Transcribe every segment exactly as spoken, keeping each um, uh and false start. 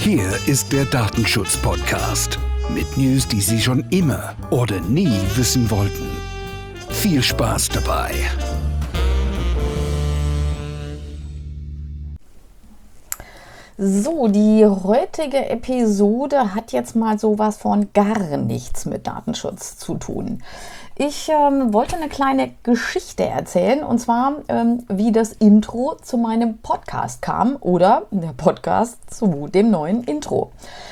Hier ist der Datenschutz-Podcast mit News, die Sie schon immer oder nie wissen wollten. Viel Spaß dabei! So, die heutige Episode hat jetzt mal sowas von gar nichts mit Datenschutz zu tun. Ich ähm, wollte eine kleine Geschichte erzählen, und zwar, ähm, wie das Intro zu meinem Podcast kam oder der Podcast zu dem neuen Intro.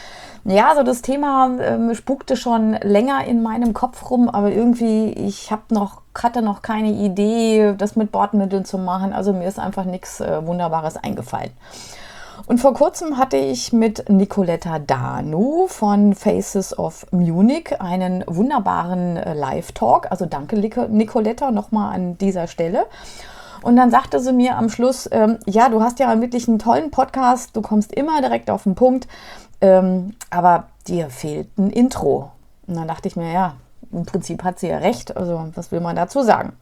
Ja, also das Thema ähm, spukte schon länger in meinem Kopf rum, aber irgendwie, ich hab noch, hatte noch keine Idee, das mit Bordmitteln zu machen. Also mir ist einfach nichts äh, Wunderbares eingefallen. Und vor kurzem hatte ich mit Nicoletta Danu von Faces of Munich einen wunderbaren Live-Talk. Also danke, Nicoletta, nochmal an dieser Stelle. Und dann sagte sie mir am Schluss, ähm, ja, du hast ja wirklich einen tollen Podcast, du kommst immer direkt auf den Punkt, ähm, aber dir fehlt ein Intro. Und dann dachte ich mir, ja, im Prinzip hat sie ja recht, also was will man dazu sagen?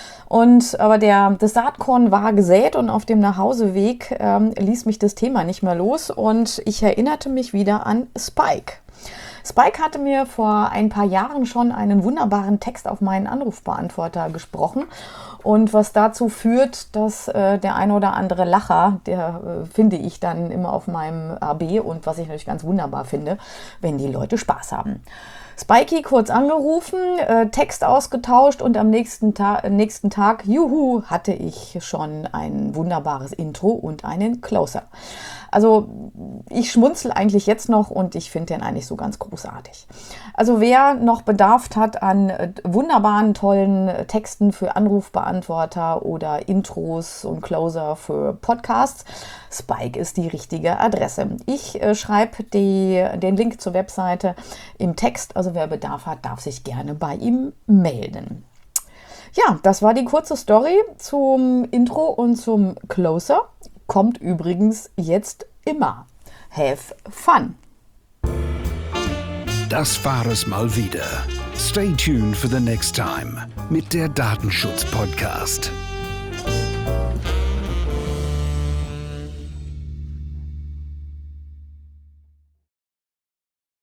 Und aber der, das Saatkorn war gesät, und auf dem Nachhauseweg ähm, ließ mich das Thema nicht mehr los, und ich erinnerte mich wieder an Spike. Spike hatte mir vor ein paar Jahren schon einen wunderbaren Text auf meinen Anrufbeantworter gesprochen, und was dazu führt, dass äh, der ein oder andere Lacher, der äh, finde ich dann immer auf meinem A B, und was ich natürlich ganz wunderbar finde, wenn die Leute Spaß haben. Spikey kurz angerufen, äh, Text ausgetauscht, und am nächsten, Ta- nächsten Tag, juhu, hatte ich schon ein wunderbares Intro und einen Closer. Also ich schmunzel eigentlich jetzt noch, und ich finde den eigentlich so ganz großartig. Also wer noch Bedarf hat an äh, wunderbaren, tollen äh, Texten für Anrufbeantworter oder Intros und Closer für Podcasts, Spike ist die richtige Adresse. Ich äh, schreibe den Link zur Webseite im Text, also wer Bedarf hat, darf sich gerne bei ihm melden. Ja, das war die kurze Story zum Intro und zum Closer. Kommt übrigens jetzt immer. Have fun! Das war es mal wieder. Stay tuned for the next time mit der Datenschutz-Podcast.